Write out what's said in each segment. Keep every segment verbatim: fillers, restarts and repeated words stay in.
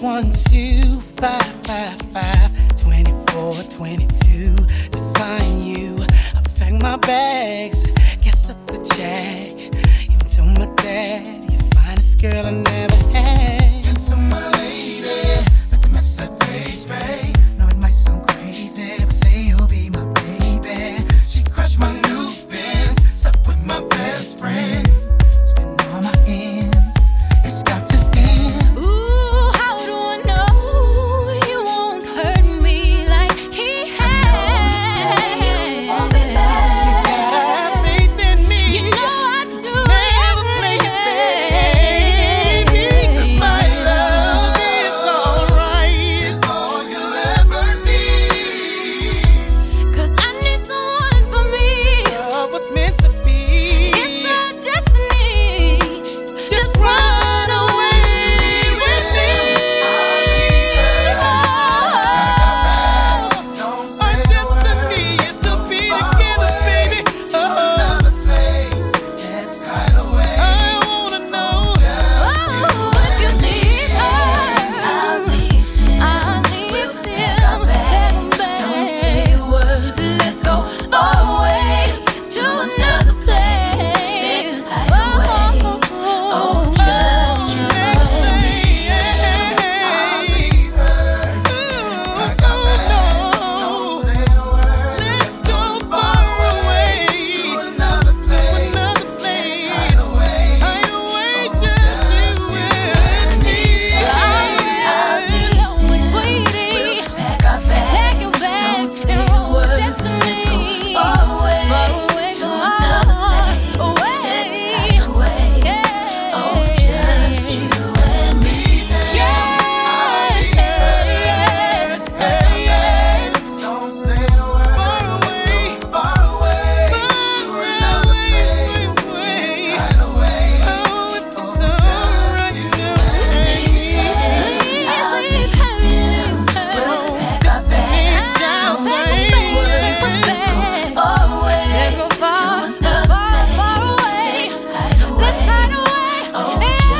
one two five five five twenty-four twenty-two to find you. I pack my bags, guess up the jack. Even told my dad you're the finest girl I never had. And so my lady, let the message page, babe. No, it might sound crazy, but say you'll be my baby. She crushed my new Benz, slept with my best friend. Spend all my ends, it's got to end. Ooh, how do I know you won't hurt me like he has? You gotta have faith in me. You know I do. Never play your baby, 'cause my love is alright. It's all you'll ever need. 'Cause I need someone for me. Love was meant to be. It's our destiny. Just run away with me. Our destiny is to be together, baby. Oh, I wanna know. Oh, if you leave her, I'll leave him. I'll leave him. Let's go far away to another place. Oh, just you and me. Let's go far away to another place. Hide away, just you and me. Sweetie, pack your bags and roll with destiny. Far away to another place. Away, yeah. Oh, just you and me. Don't say a word. Far away, far away to another place. Hide away. Oh, if it's alright, Let's go far, far, far away. Let's hide away. I'll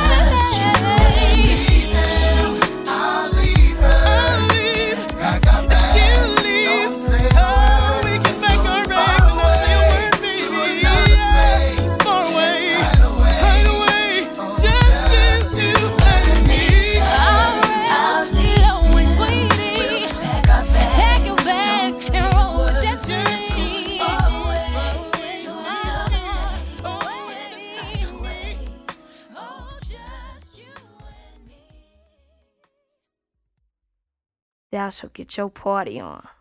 leave her. I got back. You leave. Oh, we can make our bags and not say a word, baby. Far away, hide away, just you and me. I'll leave with sweetie. Pack your bags and roll with destiny. Oh, just you and me. Thou shalt get your party on.